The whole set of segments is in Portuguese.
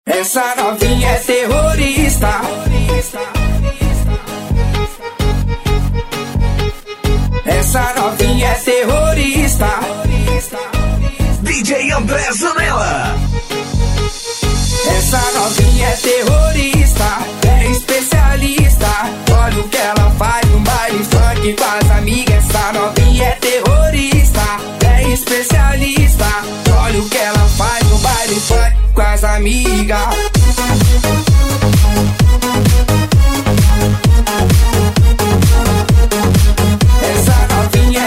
Essa novinha é terrorista. Essa novinha é terrorista. DJ André Zanella. Essa novinha é terrorista, é especialista. Olha o que ela faz no baile funk com as amigas. Essa novinha é terrorista, é especialista. Olha o que ela faz no baile funk com as amigas. Essa novinha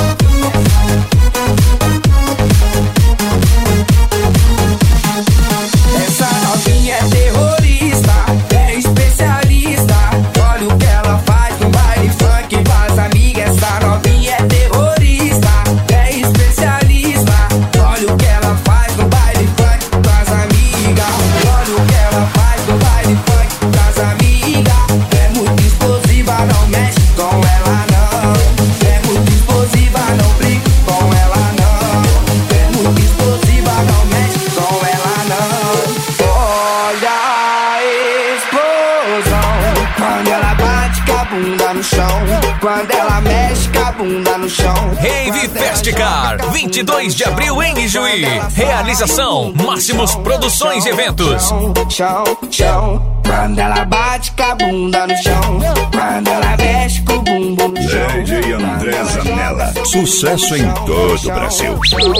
é terrorista, é especialista. Olha o que ela faz no baile funk com as amigas. Essa novinha é terrorista, é especialista. Olha o que ela faz no baile funk com as amigas. Olha o que ela faz no baile funk com as amigas. É muito explosiva, não mexe com ela não. É muito explosiva, não brinca com ela não. É muito explosiva, não mexe com ela não. Olha a explosão quando ela bate com a bunda no chão, quando ela mexe com a bunda no chão. Rave Festicar, 22 de abril em Ijuí. Realização Máximos Produções e Eventos. Chão, chão, quando ela bate com a bunda no chão, quando ela mexe com o bumbum no chão. DJ André Zanella. Sucesso em todo o Brasil.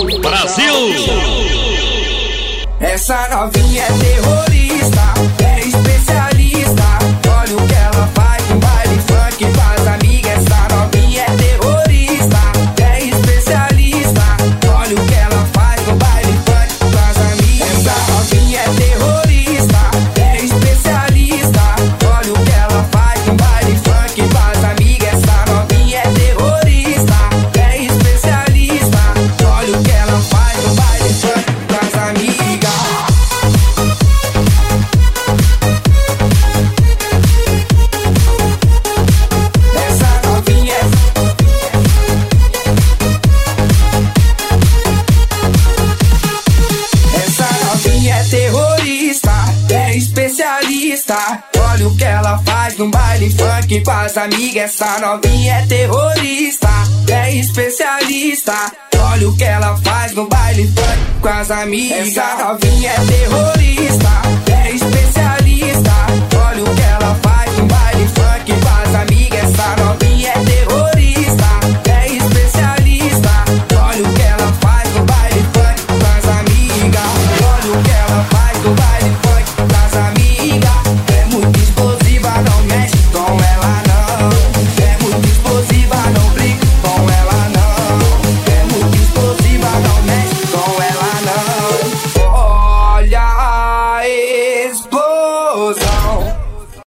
Essa novinha é terrorista, é especialista. Olha o que ela faz no baile funk com as amigas. Essa novinha é terrorista, é especialista. Olha o que ela faz no baile funk com as amigas. Essa novinha é terrorista, é especialista. Olha o que ela faz no baile funk com as amigas. Essa novinha é terrorista, é especialista. Olha o que ela faz no baile funk com as amigas. Especialista, olha o que ela faz no baile funk com as amigas. Essa novinha é terrorista, é especialista. Olha o que ela faz no baile funk com as amigas. Essa novinha é terrorista, é especialista. Olha o que ela faz no baile funk com as amigas. Essa novinha é terrorista, é especialista. Olha o que ela faz no baile funk com as amigas. Olha o que ela faz no baile funk com as amigas. É muito explosiva, não mexe com ela